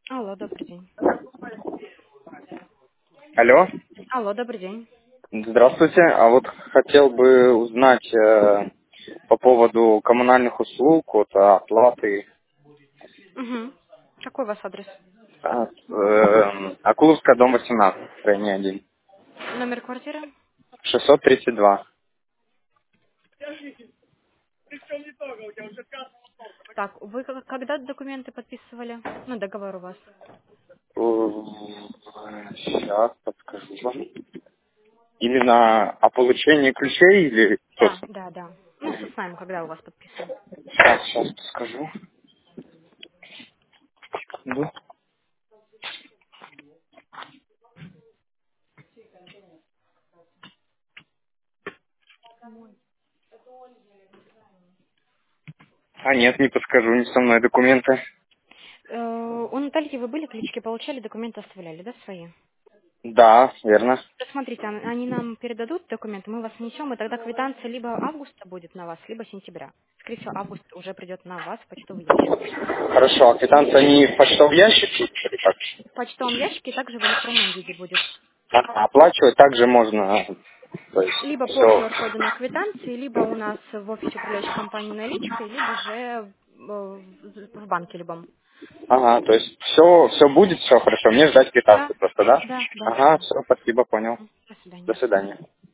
Алло, добрый день. Алло, Алло, добрый день. здравствуйте. А вот хотел бы узнать по поводу коммунальных услуг, вот, оплаты. Угу. Какой у вас адрес? Акуловская, дом 18, строение 1. Номер квартиры? 632. Так, вы когда документы подписывали? Ну, договор у вас. Сейчас подскажу вам. Именно о получении ключей или что? Да, да, да. Ну, с нами, когда у вас подписан? Сейчас подскажу. Ну. Нет, не подскажу, не со мной документы. У Натальи вы были, ключики получали, документы оставляли, да, свои? Да, верно. Да, смотрите, они нам передадут документы, мы вас несем, и тогда квитанция либо августа будет на вас, либо сентября. Скорее всего, август уже придет на вас в почтовый ящик. Хорошо, а квитанция не в почтовом ящике или как? В почтовом ящике и также в электронном виде будет. Оплачивать также можно, то есть Либо по все. QR-коду на квитанции, либо у нас в офисе управляющей компании наличкой, либо же в банке любом. Ага, то есть все будет, все хорошо. Мне ждать Да, квитанцию просто, да? да, да, Ага, да. все, спасибо, понял. До До свидания. свидания.